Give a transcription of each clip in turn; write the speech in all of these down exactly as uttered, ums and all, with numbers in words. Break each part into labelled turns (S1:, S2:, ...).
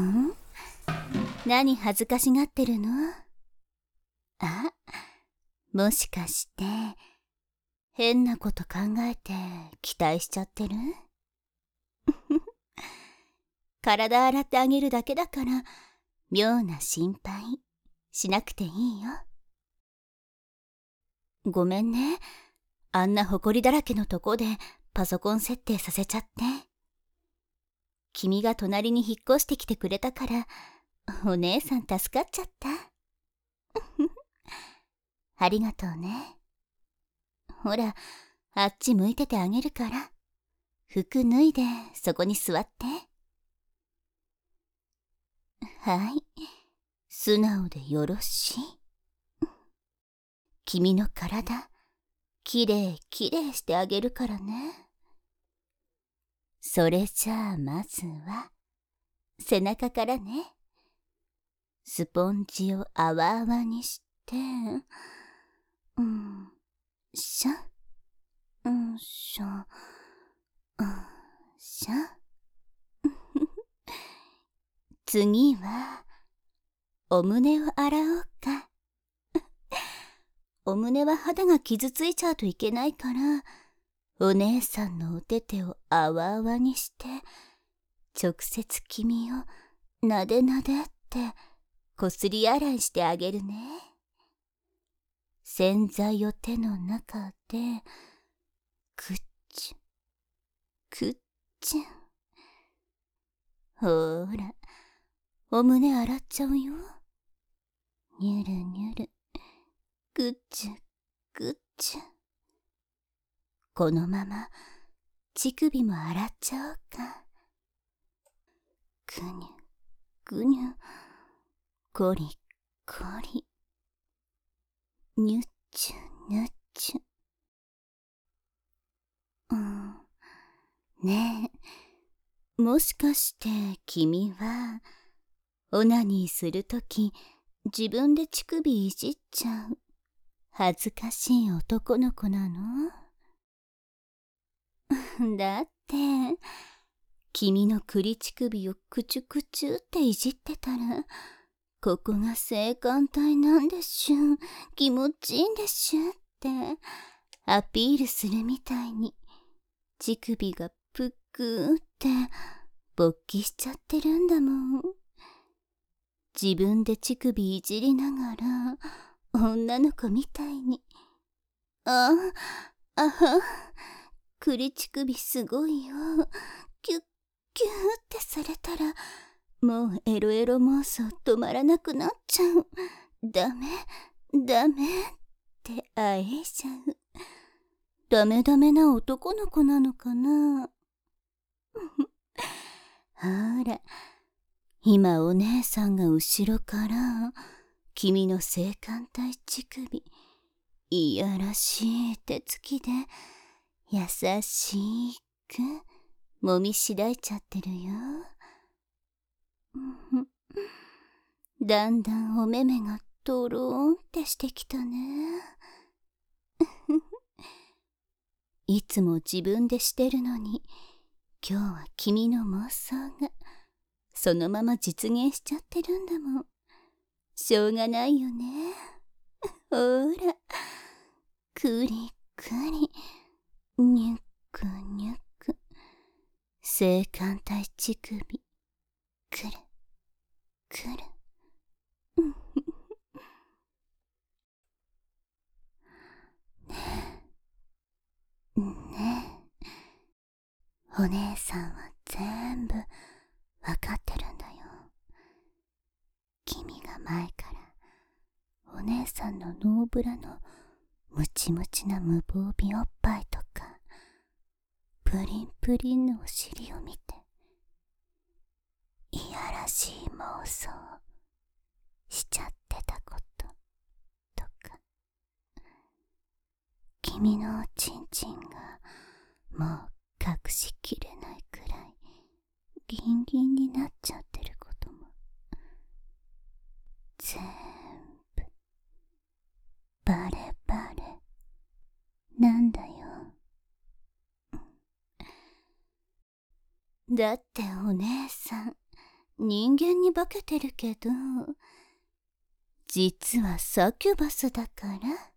S1: ん？何恥ずかしがってるの？あ、もしかして変なこと考えて期待しちゃってる？体洗ってあげるだけだから妙な心配しなくていいよ。ごめんね、あんなほこりだらけのとこでパソコン設定させちゃって。君が隣に引っ越してきてくれたからお姉さん助かっちゃった。ありがとうね。ほら、あっち向いててあげるから、服脱いでそこに座って。はい、素直でよろしい。君の体、きれいきれいしてあげるからね。それじゃあまずは、背中からね。スポンジをあわあわにして、うん、しゃ、うん、しょ、うん、しゃ。次は、お胸を洗おうか。お胸は肌が傷ついちゃうといけないから、お姉さんのお手手をあわあわにして、直接君をなでなでってこすり洗いしてあげるね。洗剤を手の中で、くっちゅ、くっちゅ。ほーら、お胸洗っちゃうよ。にゅるにゅる、くっちゅ、くっちゅ。このまま乳首も洗っちゃおうか。ぐにゅぐにゅ、ゴリゴリ、にゅっちゅにゅっちゅ。うん、ねえ、もしかして君はオナニーするとき自分で乳首いじっちゃう恥ずかしい男の子なの？だって君の栗乳首をくちゅくちゅっていじってたら、ここが性感帯なんでしゅ、気持ちいいんでしゅってアピールするみたいに、乳首がぷっくーって勃起しちゃってるんだもん。自分で乳首いじりながら女の子みたいに、ああ、あは、栗乳首すごいよ、キュッキューってされたらもうエロエロ妄想止まらなくなっちゃう。ダメダメってあえいちゃう。ダメダメな男の子なのかな。ほら、今お姉さんが後ろから君の性感帯乳首いやらしい手つきで優しくもみしだいちゃってるよ。だんだんお目目がとろーんってしてきたね。いつも自分でしてるのに、今日は君の妄想がそのまま実現しちゃってるんだもん。しょうがないよね。ほら、くりくり、にゅくにゅく、性感帯乳首、くるくる。ねえ、お姉さんは全部わかってるんだよ。君が前からお姉さんのノーブラのムチムチな無防備おっぱいとかプリンプリンのお尻を見ていやらしい妄想しちゃってたこととか、君のおちんちんがもう隠しきれないくらいギンギンになっちゃってることも全部バレバレなんだよ。だってお姉さん人間に化けてるけど、実はサキュバスだから。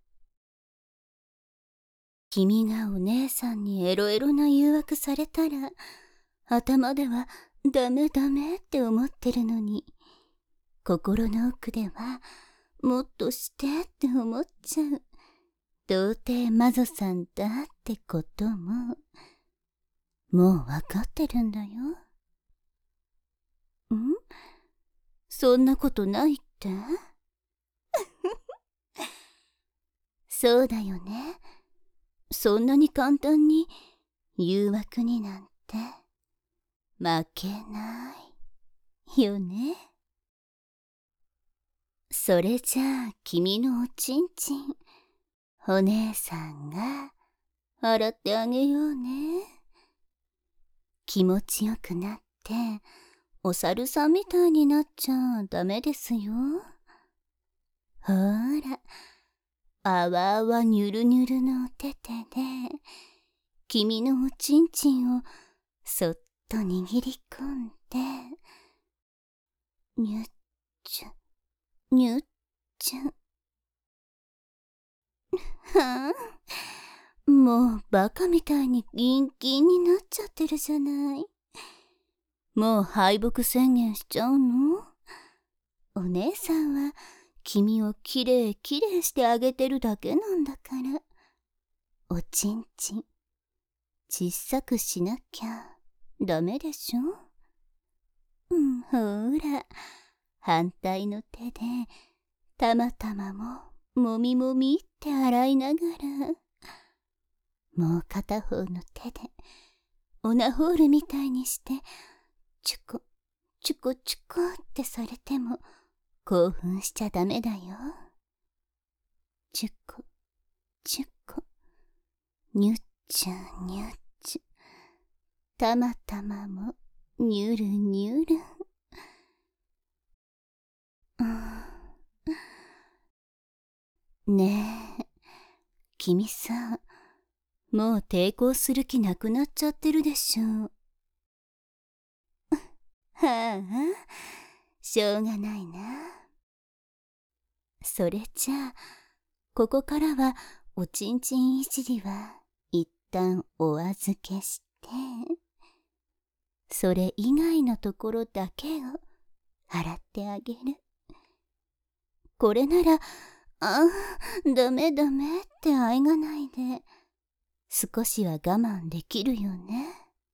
S1: 君がお姉さんにエロエロな誘惑されたら、頭ではダメダメって思ってるのに、心の奥ではもっとしてって思っちゃう。童貞マゾさんだってことも、もうわかってるんだよ。ん？そんなことないってそうだよね。そんなに簡単に誘惑になんて負けないよね。それじゃあ君のおちんちん、お姉さんが洗ってあげようね。気持ちよくなってお猿さんみたいになっちゃダメですよ。ほら、あわあわにゅるにゅるのお手手で君のおちんちんをそっと握り込んで、にゅっちゅにゅっちゅはあ、もうバカみたいにギンギンになっちゃってるじゃない。もう敗北宣言しちゃうの？お姉さんは君をきれいきれいしてあげてるだけなんだから。おちんちん小さくしなきゃダメでしょ。うん、ほら、反対の手でたまたまももみもみって洗いながら、もう片方の手でオナホールみたいにしてチュコチュコチュコってされても興奮しちゃダメだよ。チュコチュコニュッチュニュッチュ、たまたまもニュルニュル。ねえ、君さ、もう抵抗する気なくなっちゃってるでしょ。はあ、しょうがないな。それじゃあ、ここからはおちんちんいじりは一旦お預けして、それ以外のところだけを洗ってあげる。これなら、ああ、ダメダメってあいがないで、少しは我慢できるよね。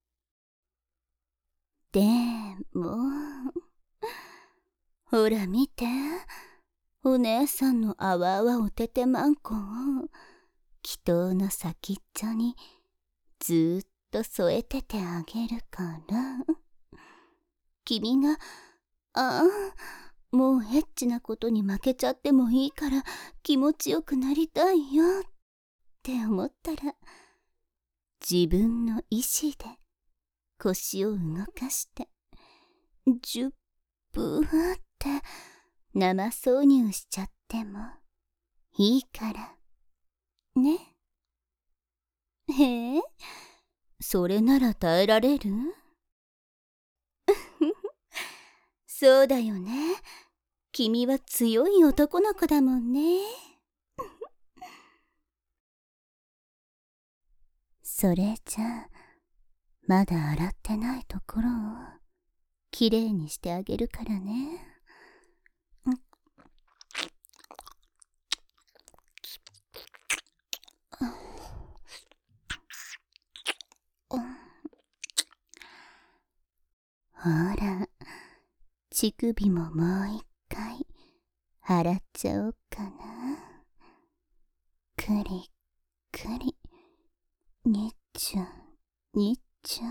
S1: でも、ほら見て、お姉さんのあわあわおててまんこを祈祷の先っちょにずーっと添えててあげるから、君が、ああ、もうエッチなことに負けちゃってもいいから気持ちよくなりたいよって思ったら、自分の意志で腰を動かしてジュッブーって生挿入しちゃってもいいからね。へえ、それなら耐えられる？そうだよね。君は強い男の子だもんね。それじゃあ、まだ洗ってないところをきれいにしてあげるからね。ほら、乳首ももう一回洗っちゃおうかな。くりくり、にっちゅにっちゅ。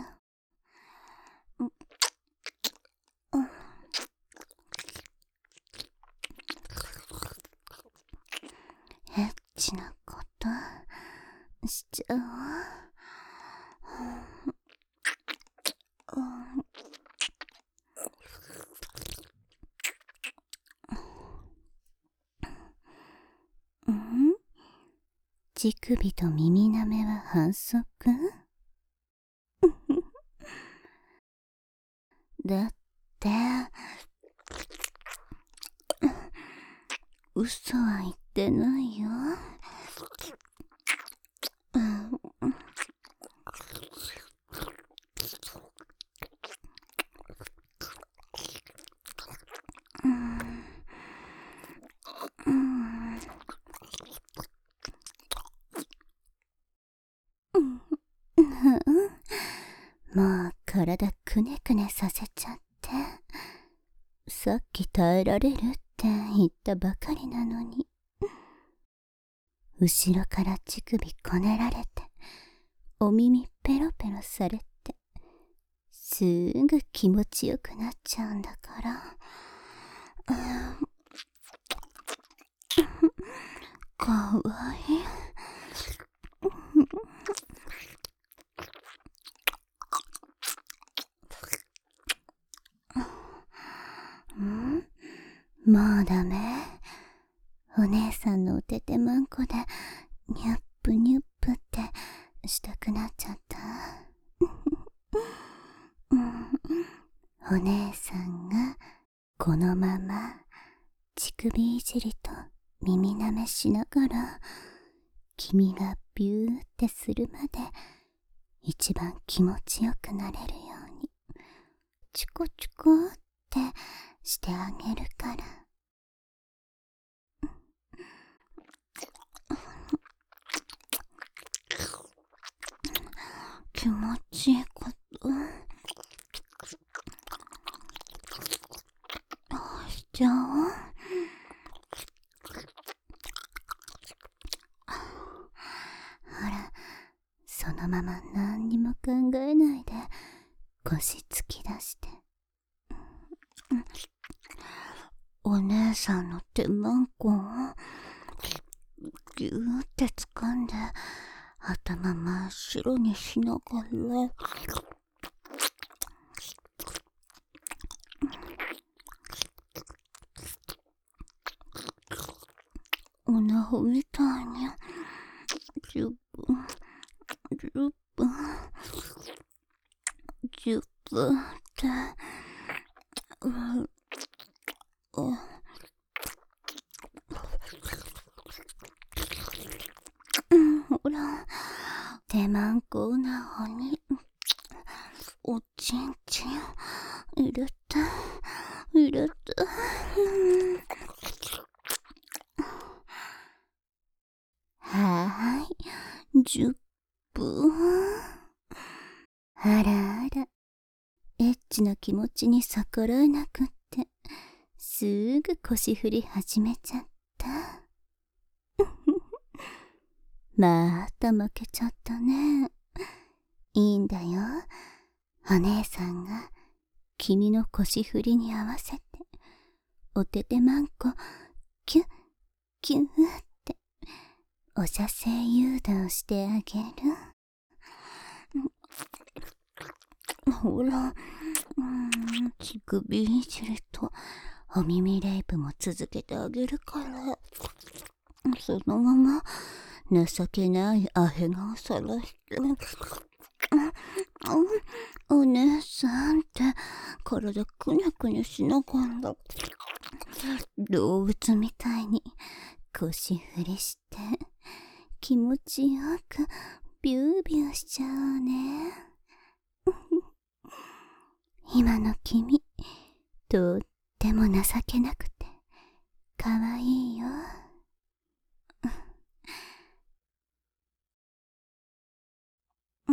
S1: エッチなことしちゃおう。ん？乳首と耳なめは反則？だって。嘘は言ってないよ。もう体くねくねさせちゃって。さっき耐えられるって言ったばかりなのに。後ろから乳首こねられて、お耳ペロペロされて、すぐ気持ちよくなっちゃうんだから。かわいい。ん？もうダメ？お姉さんのおててまんこでニュップニュップってしたくなっちゃった。お姉さんがこのまま乳首いじりと耳なめしながら君がビューってするまで一番気持ちよくなれるようにチコチコってしてあげるから。気持ちいいことしちゃおう。ほら、そのまま何にも考えないで腰突き出して。お姉さんの手まんこをぎゅーって掴んで頭真っ白にしながらおなほみたいにじゅっぷんじゅっぷんじゅっぷんってううほら手まんこなほにおちんちん入れて入れてはーいじゅっぷん。あらあらエッチな気持ちに逆らえなくってすぐ腰振り始めちゃった。また負けちゃったね。いいんだよ。お姉さんが君の腰振りに合わせておててまんこキュッキュッってお射精誘導してあげる。ほら、うん、乳首いじりとお耳レイプも続けてあげるから、そのまま情けないアヘ顔さらして、お姉さんって体くにゃくにゃしながら動物みたいに腰振りして気持ちよくビュービューしちゃうね。今の君とっても情けなくてかわいいよ。うん、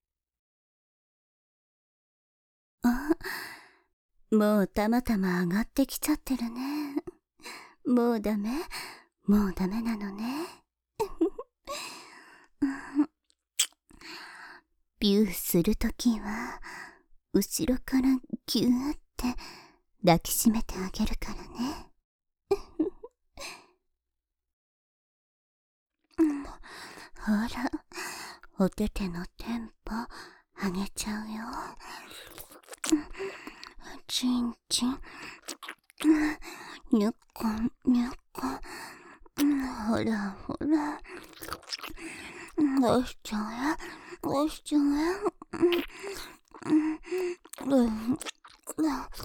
S1: あ、もうたまたま上がってきちゃってるね。もうダメ？もうダメなのね。ビューするときは後ろからギューって抱きしめてあげるからね。ほら、おててのテンポ上げちゃうよ。ちんちん、にゅっこにゅっこ、ほらほら、押しちゃえ押しちゃえ。うんうん、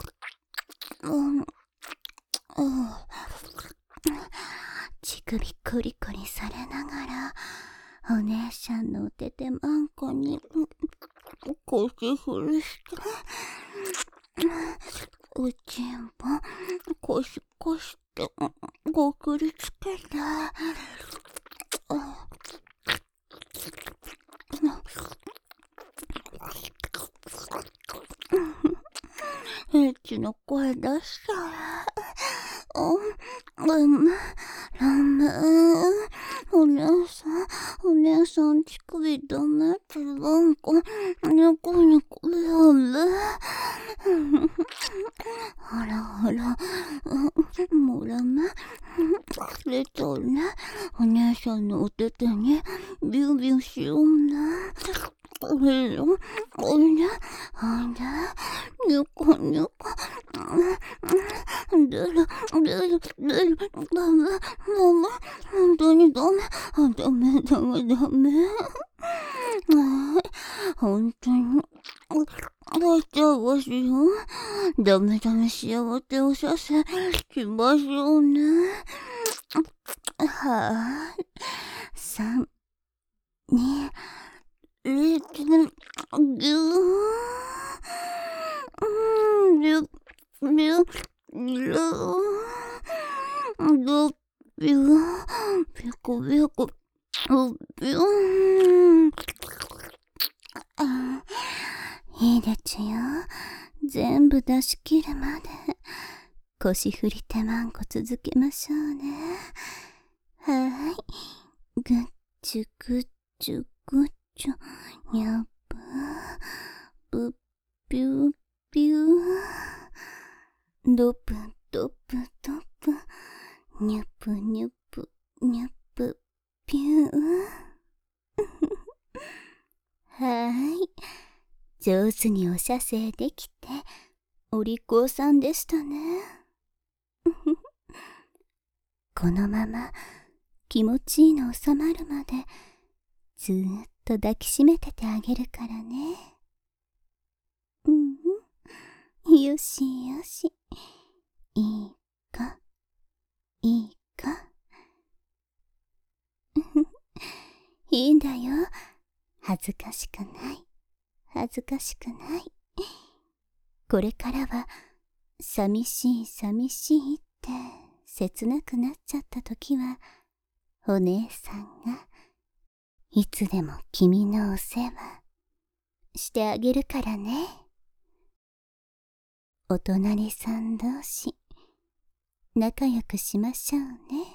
S1: 腰振りして、うちんぼコシコシってごくりつけて、エッチの声出したら、ラメラメお姉さんお姉さん乳首ダメってなんかニコニコやめあらあらもうダメレトルねお姉さんのお手手にビュービューしようねおいよおいでおいでニコニコ出る出る出るダメダメ本当にダメダメダメダメ本当に出しちゃいますよダメダメ幸せをさせしましょうねはぁ三二一ギューギュギュギュドビューピコピコビューあいいですよ全部出し切るまで腰振り手マンコ続けましょうねはいぐっちゅぐっちゅぐっちゅにゃぷぷぴゅーぴゅードプドプドプにゃぷにゃぷにゃぷぴゅーはーい上手にお射精できてお利口さんでしたねこのまま気持ちいいの収まるまでずーっと抱きしめててあげるからねうんよしよしいいかいいかいいんだよ恥ずかしくない恥ずかしくないこれからは寂しい寂しいって切なくなっちゃった時はお姉さんがいつでも君のお世話してあげるからねお隣さん同士仲良くしましょうね